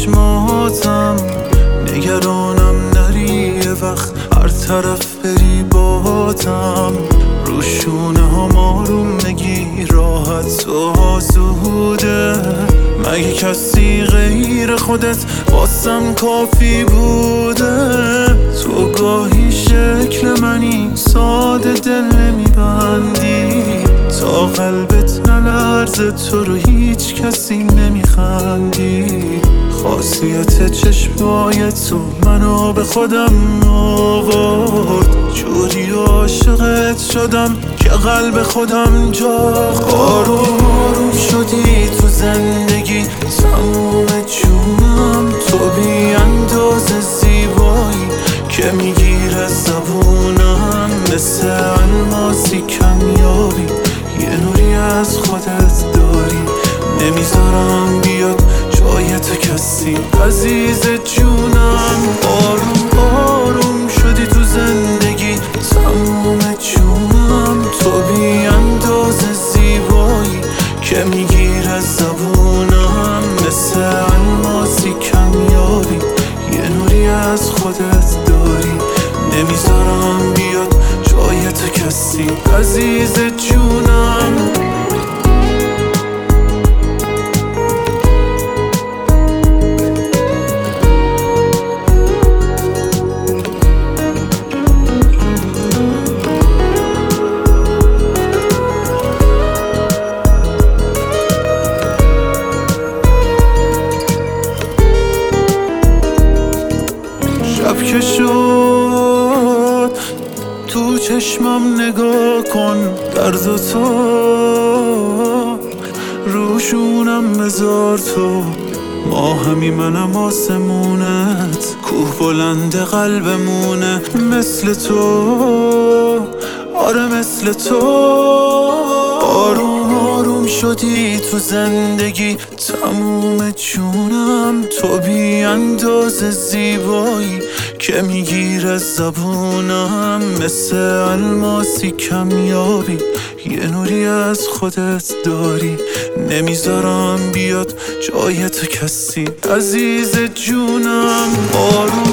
چشماتم، نگرانم نری یه وقت هر طرف بری باتم. رو شونه هم آروم نگی راحت و آسوده، مگه کسی غیر خودت واسم کافی بوده؟ تو گاهی شکل منی ساده دل نمیبندی، تا قلبت نلرزه تو رو هیچ کسی نمیخندی. خاصیت چشمای تو منو به خودم آورد، جوری عاشقت شدم که قلب خودم جا آروم آروم شدی تو زندگی تموم جونم. تو بی اندازه زیبایی که میگیره زبونم، مثل الماسی کمیابی یه نوری از خودت داری. نمیذارم بیاد جای تو کسی عزیز جونم. آروم آروم شدی تو زندگی تموم جونم. تو بی اندازه زیبایی که میگیره زبونم، مثل الماسی کمیابی یه نوری از خودت داری. نمیذارم بیاد جای تو کسی عزیز جونم. شب که شد تو چشمم نگاه کن، درد و تو روشونم بذار تو. ما همی منم آسمونت، کوه بلند قلبمونه مثل تو، آره مثل تو. آروم آروم شدی تو زندگی تموم جونم. تو بی اندازه زیبایی که میگیره زبونم، مثل الماسی کمیابی یه نوری از خودت داری. نمیذارم بیاد جای تو کسی عزیز جونم. آروم